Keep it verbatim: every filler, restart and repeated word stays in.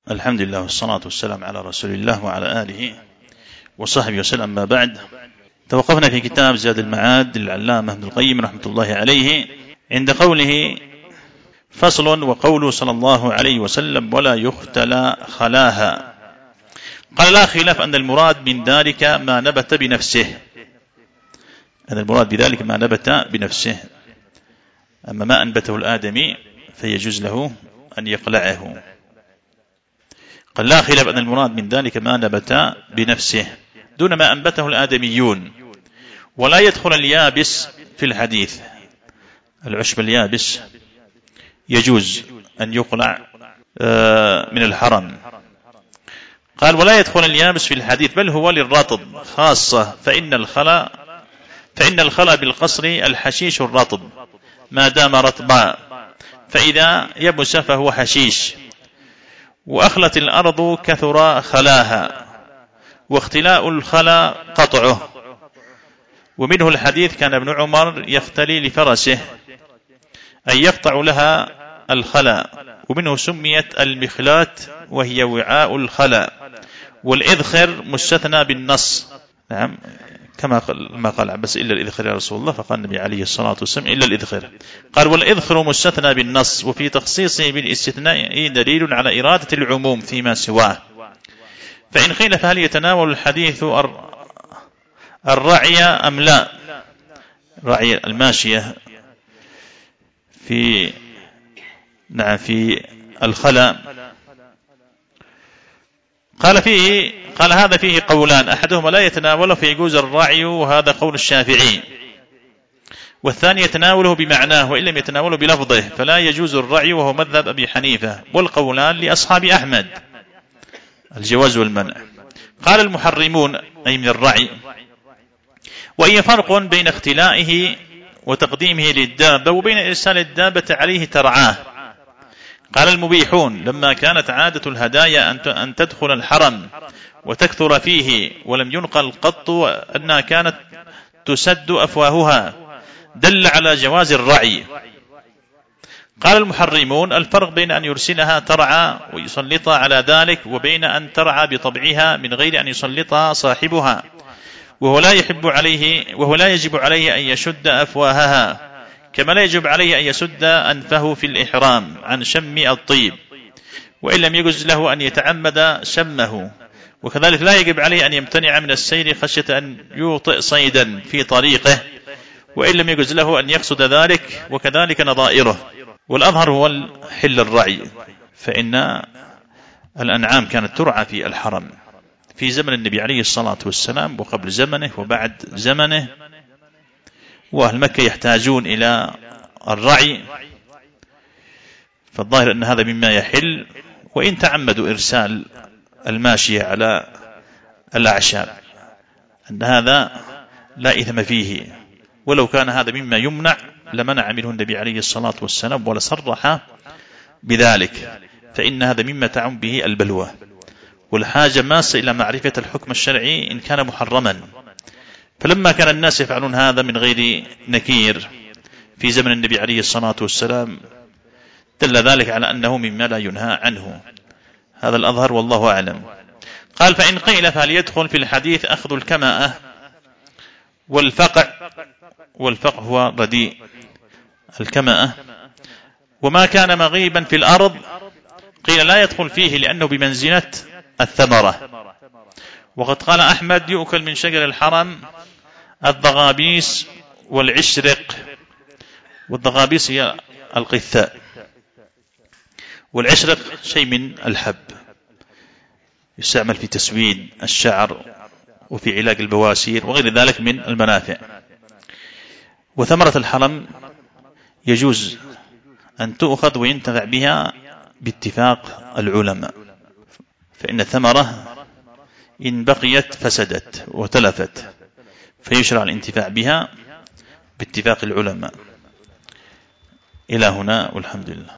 الحمد لله والصلاة والسلام على رسول الله وعلى آله وصحبه وسلم. ما بعد، توقفنا في كتاب زاد المعاد للعلامة ابن القيم رحمة الله عليه عند قوله: فصل. وقوله صلى الله عليه وسلم: ولا يختلى خلاها. قال: لا خلاف أن المراد من ذلك ما نبت بنفسه، أن المراد بذلك ما نبت بنفسه، أما ما أنبته الآدمي فيجوز له أن يقلعه. قال: لا خلاف أن المراد من ذلك ما نبت بنفسه دون ما أنبته الآدميون، ولا يدخل اليابس في الحديث. العشب اليابس يجوز أن يقلع من الحرم. قال: ولا يدخل اليابس في الحديث، بل هو للرطب خاصة، فإن الخلا فإن الخلا بالقصر الحشيش الرطب ما دام رطبا، فإذا يبس فهو حشيش. وأخلت الأرض كثر خلاها، واختلاء الخلا قطعه. ومنه الحديث: كان ابن عمر يختلي لفرسه، أي يقطع لها الخلا. ومنه سميت المخلات، وهي وعاء الخلا. والإذخر مستثنى بالنص، نعم، كما ما قال عباس: إلا الإذخر يا رسول الله، فقال النبي عليه الصلاة والسلام: إلا الإذخر. قال: والإذخر مستثنى بالنص، وفي تخصيصه بالاستثناء دليل على إرادة العموم فيما سواه. فإن قيل: فهل يتناول الحديث الرعي أم لا؟ رعي الماشية في نعم في الخلا. قال فيه قال هذا فيه قولان: أحدهما لا يتناوله فيجوز الرعي، وهذا قول الشافعي، والثاني يتناوله بمعناه وإن لم يتناوله بلفظه فلا يجوز الرعي، وهو مذهب أبي حنيفة. والقولان لأصحاب أحمد، الجواز والمنع. قال: المحرمون أي من الرعي. وهي فرق بين اختلائه وتقديمه للدابة وبين إرسال الدابة عليه ترعاه. قال: المبيحون لما كانت عادة الهدايا أن تدخل الحرم وتكثر فيه، ولم ينقل قط أنها كانت تسد أفواهها، دل على جواز الرعي. قال: المحرمون الفرق بين أن يرسلها ترعى ويسلطها على ذلك، وبين أن ترعى بطبعها من غير أن يسلطها صاحبها، وهو لا يحب عليه وهو لا يجب عليه أن يشد أفواهها، كما لا يجب عليه أن يسد أنفه في الإحرام عن شم الطيب، وإن لم يجز له أن يتعمد شمه. وكذلك لا يجب عليه أن يمتنع من السير خشية أن يوطئ صيدا في طريقه، وإن لم يجز له أن يقصد ذلك، وكذلك نظائره. والأظهر هو حل الرعي، فإن الأنعام كانت ترعى في الحرم في زمن النبي عليه الصلاة والسلام، وقبل زمنه وبعد زمنه، وأهل مكة يحتاجون إلى الرعي، فالظاهر أن هذا مما يحل. وإن تعمدوا إرسال الماشية على الأعشاب أن هذا لا إثم فيه، ولو كان هذا مما يمنع لمنع منه النبي عليه الصلاة والسلام ولا صرح بذلك، فإن هذا مما تعم به البلوى، والحاجة ماسة إلى معرفة الحكم الشرعي إن كان محرما. فلما كان الناس يفعلون هذا من غير نكير في زمن النبي عليه الصلاة والسلام، دل ذلك على أنه مما لا ينهى عنه. هذا الأظهر والله أعلم. قال: فإن قيل: فهل يدخل في الحديث أخذ الكماءة والفقع؟ والفقع هو رديء الكماءة، وما كان مغيبا في الأرض. قيل: لا يدخل فيه لأنه بمنزلة الثمرة. وقد قال أحمد: يؤكل من شجر الحرم الضغابيس والعشرق. والضغابيس هي القثاء، والعشرق شيء من الحب، يستعمل في تسويد الشعر وفي علاج البواسير وغير ذلك من المنافع. وثمرة الحرم يجوز أن تؤخذ وينتفع بها باتفاق العلماء، فإن الثمرة إن بقيت فسدت وتلفت، فيشرع الانتفاع بها باتفاق العلماء. إلى هنا والحمد لله.